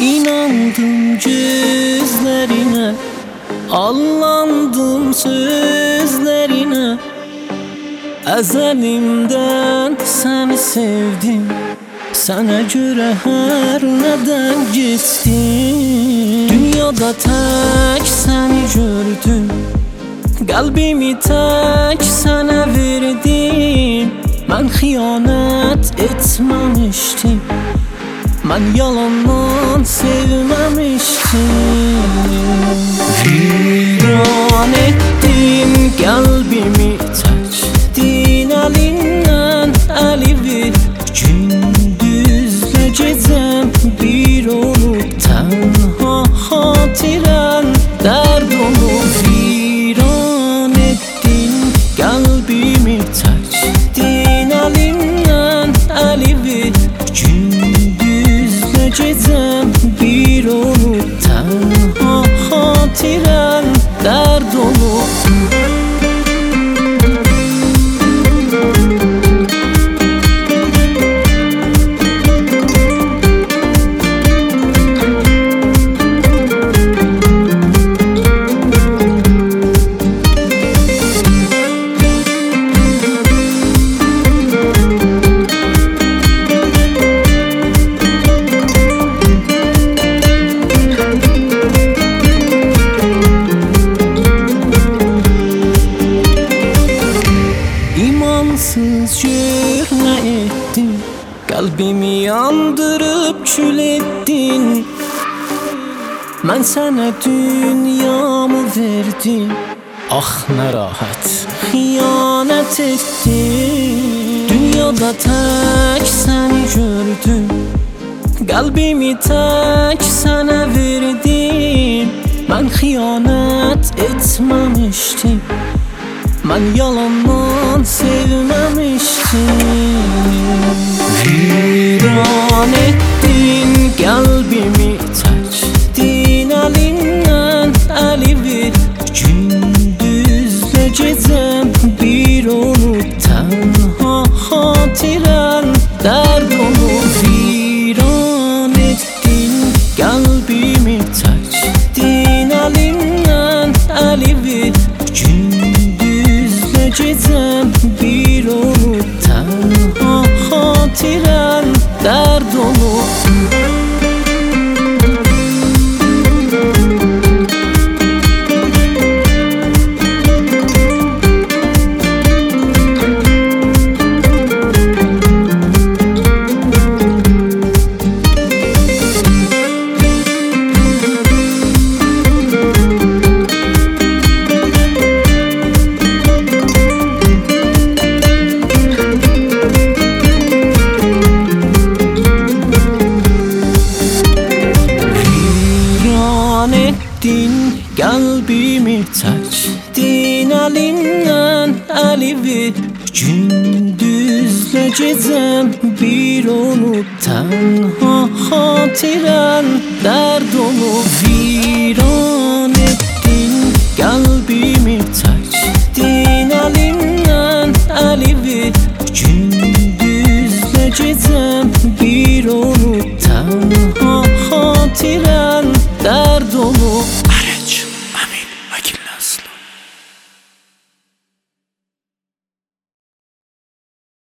İnandım gözlerine, allandım sözlerine. Ezelimden seni sevdim, sana göre her neden geçtim. Dünyada tek seni gördüm, kalbimi tek sana verdim. Ben hıyanet etmemiştim, ben yalandan sevmemiştim. Viran ettin kalbimi, çektin elinden elivi. Gündüzle gecem bir olup tenha hatiren dert olup. Viran ettin kalbimi, çektin elinden elivi. Gecem bir olup tenha hatiren dert olup. İmansız ne ettin, kalbimi yandırıp kül ettin. Ben sana dünyamı verdim, ah ne rahat hıyanet ettin. Dünyada tek seni gördüm, kalbimi tek sana verdim. Ben hıyanet etmemiştim, ben yalandan sevmemiştim. Viran ettin kalbimi, çektin elinden elivi. Gündüzle gecem bir olup tenha hatiren dert olup. Viran ettin kalbimi, çektin elinden elivi. Gecem bir olup tenha hatiren dert olup. Kalbimi çektin elinden elivi. Gündüzle gecem bir olup tenha hatiren dert olup. Viran ettin kalbimi, çektin elinden elivi. Gündüzle gecem bir olup tenha hatiren